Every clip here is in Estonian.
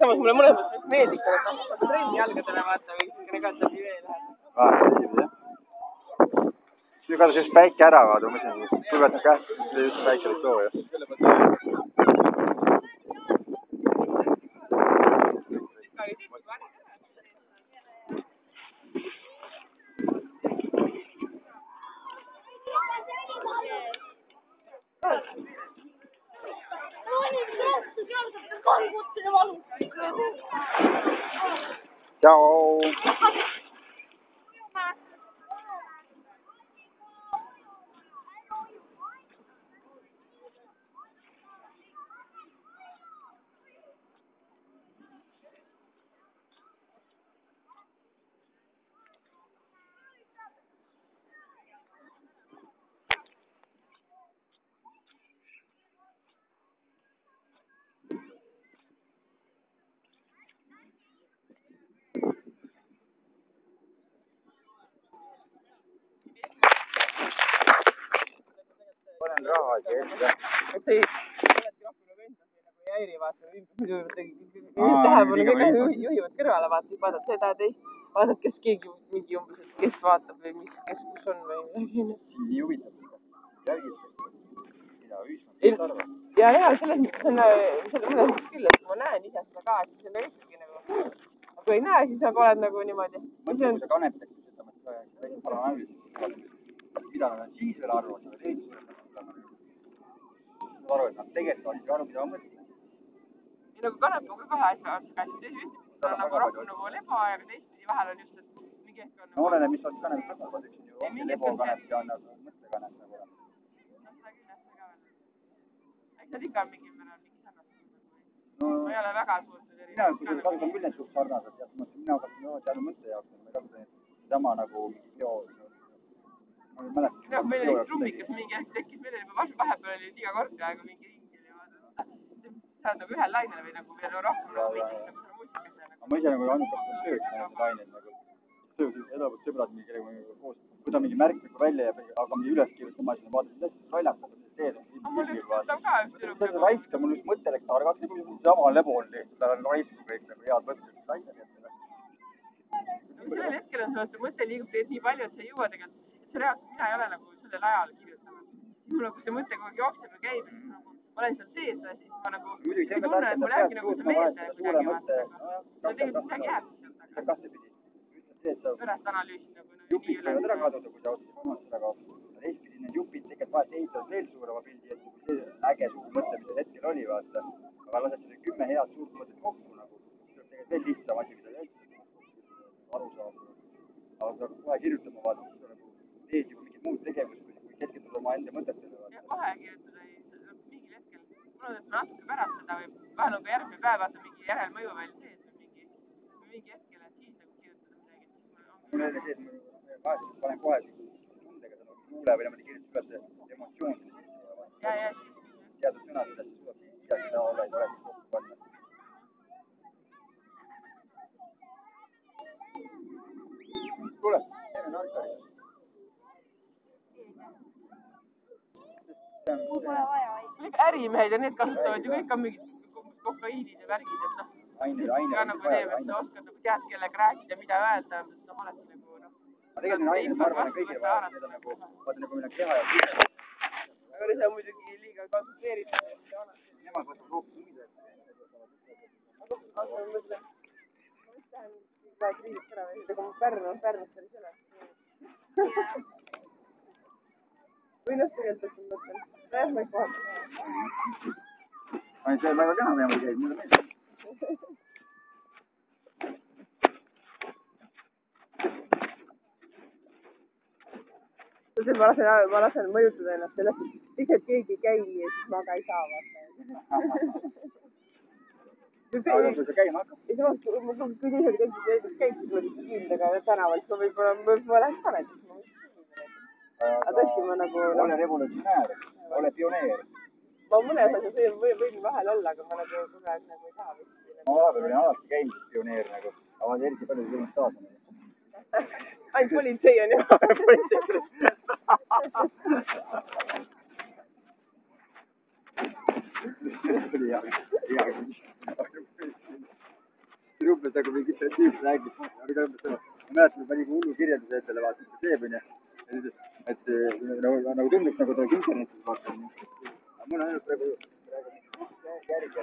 samas mulle mõnes mõttes meeldib, et saada trenni jalgadele vaata või regatati veel läheb. Jah. Nüüd kadus just päike ära, vaata, ma mõtlesin, kui võtta kähku, siis just päike oli too ju. Ciao! Panen raha siia ette. Et see ei häiri vaata, muidu tähelepanu kõik juhivad kõrvale vaata, vaatad seda teist, vaatad, kes keegi mingi umbes, et kes vaatab või mis, kes kus on või midagi. Nii huvitav, jälgid, mida ühiskond arvab. Ja selles mõttes on küll, et ma näen ise seda ka, et see on ikkagi nagu, kui ei näe, siis nagu oled nagu niimoodi. Mõtle, kui sa Kanep tekkis, ütleme, et väike analüüsis, mida nad siis veel arvavad, aga teised aru, et nad tegelikult olid aru, mida ma mõtlen. Nii nagu Kanep on ka kahe asja käisid, ühtpidi ta on nagu rohkem nagu leba ja teistpidi vahel on just, et mingi hetk on... No oleneb, mis ots Kanep kasvavad, eks ju, ongi lebo Kanep ja on mõttekanep nagu olema. No seda kindlasti ka veel. Eks nad ikka on mingi sarnased. Ma ei ole väga suurt seda eri. Mina kasutan küll need suht sarnased, mina kasutan teada mõtte jaoks, ma ei kasuta sama nagu video. Meil oli trummikas mingi hetk tekkis, meil oli juba vahepeal oli iga kord peaaegu mingi ringil ja sa oled nagu ühel lainel või nagu veel rohkem nagu mingis nagu selle muusikasse. Ma ise nagu ainukast sööks nagu lainel nagu. Sööks edavad sõbrad mingi kellega koos. Võta mingi märk nagu välja ja aga mingi üles kirjutama asjad. Vaatad, mis hästi raljakas on see teed. Mul just võtab ka üks tüdruk. See on raisk, mul just mõte läks targaks. Sama lebo on tehtud, tal on raisku kõik nagu head mõtted. Sellel hetkel on see mõte liigub tegelikult nii palju, et sa ei jõua tegelikult. See reaalselt mina ei ole nagu sellel ajal kirjutanud. Siis mul nagu see mõte kogu aeg jookseb ja käib. Ma olen seal sees ja siis ma nagu ei tunne, et mul jääbki nagu see meelde kuidagi vaata. No tegelikult midagi jääb siis sealt taga. Pärast analüüsid nagu jupid võivad ära kaduda, kui sa otsid omast ära kaotada. Teistpidi need jupid tegelikult vahest ehitavad veel suurema pildi, et see äge suur mõte, mis hetkel oli, vaata. Aga lased selle 10 head suurt mõtet kokku nagu. See on tegelikult veel lihtsam asi, mida üldse aru saab. Aga sa kohe kirjutama vaata, siis sa nagu teed juba mingid muud tegevust, kui keskendud oma enda mõtetele. Ja kohe kirjutada ei, mingil hetkel. Mul on natuke pärast seda või vahel on ka järgmine päev, vaata mingi järelmõju veel sees või mingi hetkel, et siis nagu kirjutada midagi. Mul oli see, et ma panen kohe tundega seda luule või niimoodi kirjutada üles emotsioon. Ja siis. Teatud sõnad, kuidas sa suudad midagi seda olla, et oled kokku panna. Kuule, teeme narkari. Ärimehed ja need kasutavad ju kõik on mingid kokaiinid ja värgid, et noh. Ka nagu teeb, et sa oskad nagu tead, kellega rääkida, mida öelda, noh alati nagu noh. Ma tegelikult ainult ma arvan, et kõigil vaja, need on nagu, vaata nagu meil on keha ja küle. Aga see on muidugi liiga konsulteeritud. Nemad võtavad hoopis muid. Aga ma mõtlen, mis tähendab, et riidib ära või, aga Pärnust päris üle. Või noh, tegelikult ma mõtlen. Jah, ma ei kohata. Ma ei tea, väga kena peame käib, mulle meeldib. Ma lasen mõjutada ennast sellest, et lihtsalt keegi ei käi nii ja siis ma ka ei saa vaata. Aga kui sa käima hakkad? Ja samas, kui teised käiksid kindlaga tänaval, siis ma võib-olla läheks ka näiteks. Aga tõesti ma nagu... Ole revolutsionäär, ole pioneer. Ma mõnes asjas võin vahel olla, aga ma nagu kogu aeg nagu ei taha vist. Ma vahepeal olin alati käimises pioneer nagu, aga eriti palju tulnud kaasa. Ainult politsei on jah. Politsei. See oli hea. räägib, ma mäletan, et pani hullu kirjelduse endale, vaata, mis ta teeb, onju. Et nagu tunduks, nagu ta oleks internetis vaata. Aga mul on ainult praegu järgi,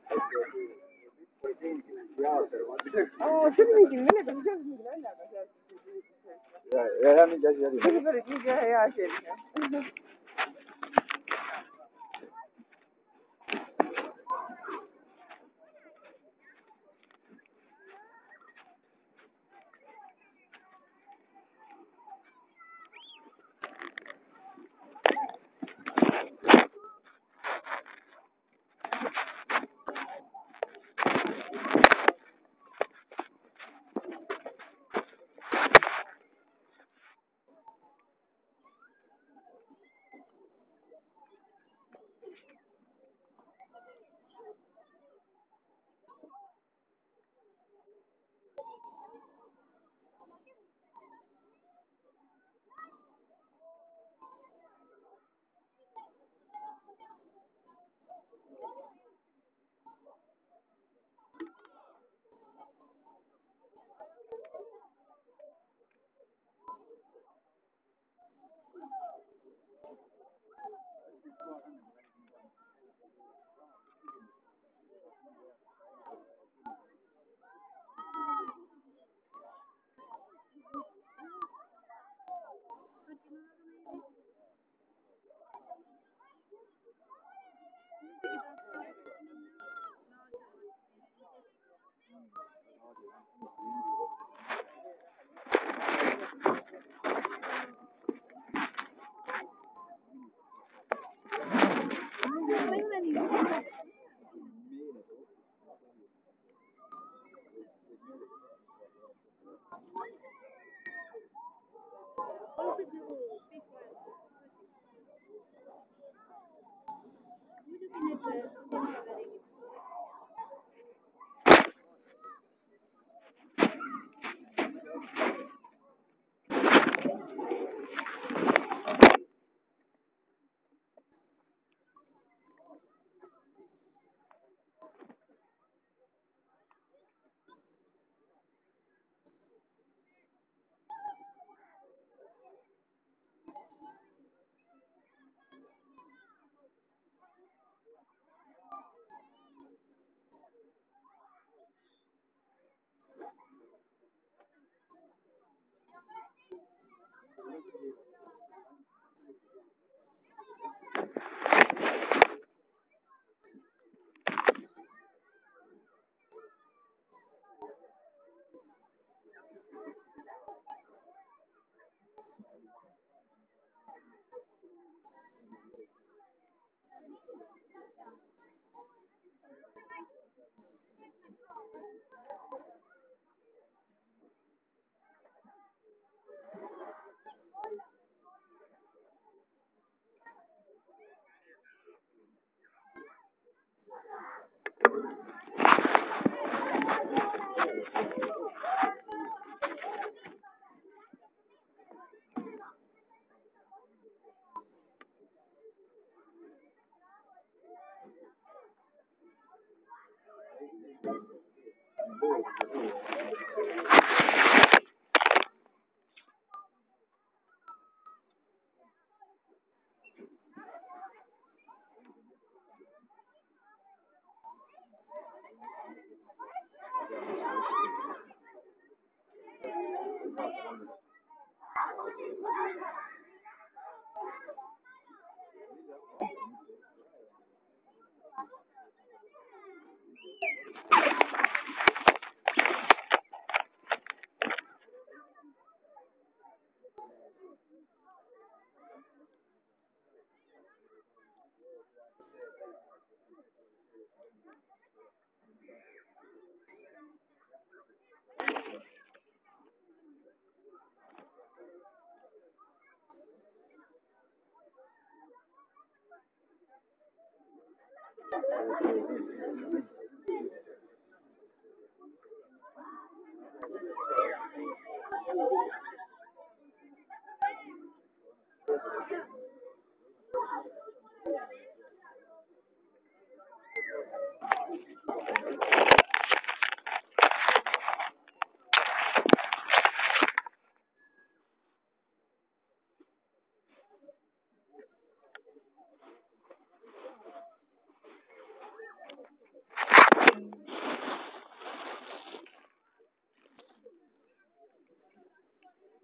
see oli mingi millega seoses mingi naljaga seoses. ja mingi asi oli. Mingi hea asi oli.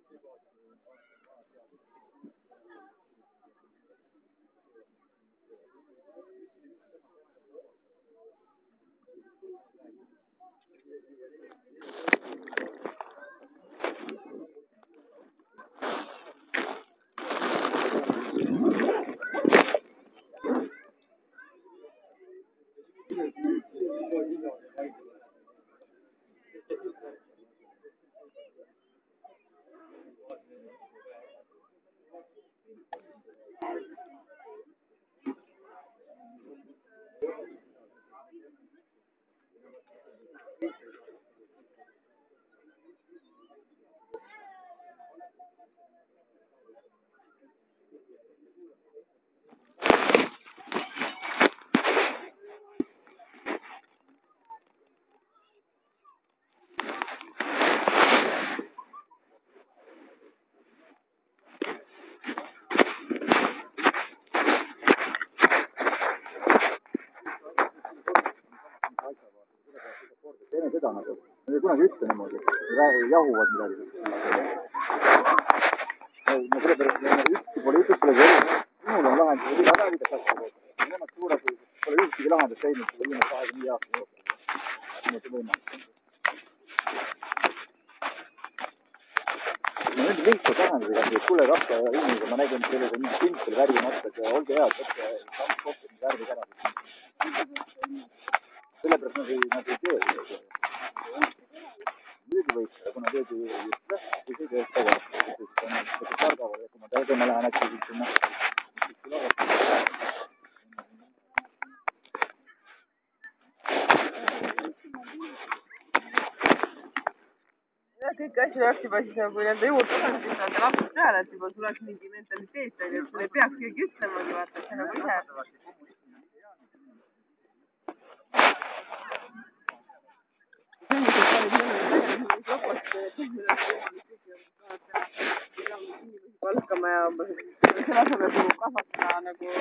Teeme seda nagu, nad ei kunagi ütle niimoodi, jahuvad midagi. No sellepärast ükski poliitikule kui minul on lahendus, iga päev igas asja koos. Nemad suures pole ühtegi lahendust teinud selle viimase 25 aasta jooksul. Niimoodi võimalik. Ma nüüd lihtsalt lahendusega, et kuule rahva inimesega, ma nägin sellega mingi pinsel värvimata, et olge head, võtke samas kohta, mis värvid ära. Sellepärast nad ei tee. Muidugi võiks, kuna keegi ei ütle, siis ei tee tegevust. Siis on võttes kardavad, et kui ma tegema lähen äkki siis sinna. Ja kõiki asju oleks juba siis nagu nende juurdtasandil saada lapsed peale, et juba tuleks mingi mentaliteet, et sul ei peaks keegi ütlemagi, vaata, et see nagu ise. Palkama ja selle asemel kasvatada nagu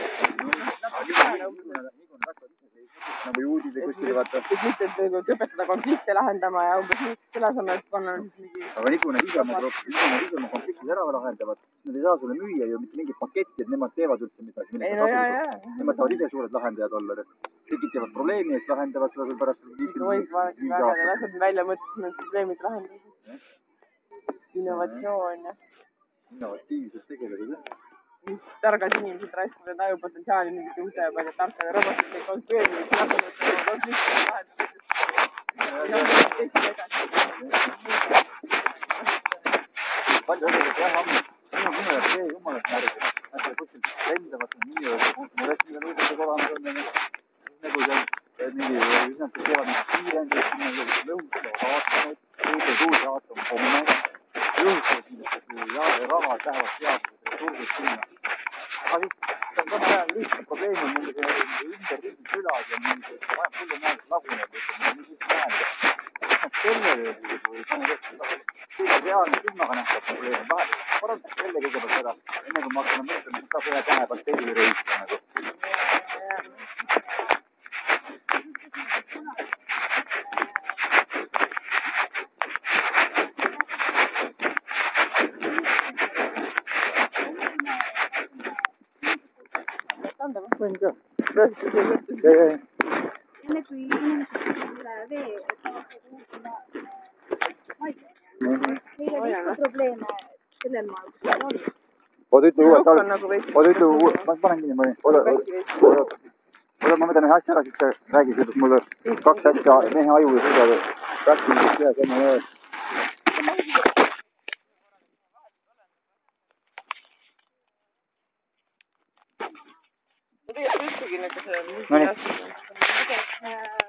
nagu juudid või kuskil vaata. Mitte, et õpetada konflikte lahendama ja umbes selle asemel, et panna mingi... Aga nii kui nad ise oma konfliktid ära lahendavad, nad ei saa sulle müüa ju mitte mingit paketti, et nemad teevad üldse midagi. Ei, no jaa. Nemad saavad ise suured lahendajad olla. Tekitavad probleemi, et lahendavad seda pärast... Lased välja mõttes need probleemid lahendada. Innovatsioon ja... Innovatiivselt tegeleda. Targad inimesed raiskavad enda ajupotentsiaali mingite uute ja palju tarkade robotite konstrueerimiseks lahendada konfliktide lahendamiseks. Palju õdelikult jah, minu jaoks see jumalast märgib. Nad kuskilt lendavad, nii mõrest, mida lõudade korramas on. Nagu seal mingi üsnad teevad kiirendid, lõhustavad aatomeid, õige suuri aatompomme. Lõhustavad mingit raha tähevad seadused, ressursid sinna. Aga siis on sama ajal lihtsalt probleemi on mingi ümberriigid külad ja mingi hullu näed laguneb, mis siis näed. Selle kõige reaalne silmaga nähtab probleemi. Parandaks selle kõigepealt ära, enne kui ma hakkan mõtlema, siis saab ühe tähe partei reisida nagu. Võin ka. Enne kui inimesed üle vee, et tahavad muutuma maidle. Meil on ikka probleeme sellel maal, kus meil on. Oota, ütle uued, ma panen kinni mõni. Oota, ma mõtlen ühe asja ära, siis sa räägid, et mul 2 asja mehe aju ja suuda praktilisest ühes enne öös. Ma tegelikult ütlegi nagu see... No nii.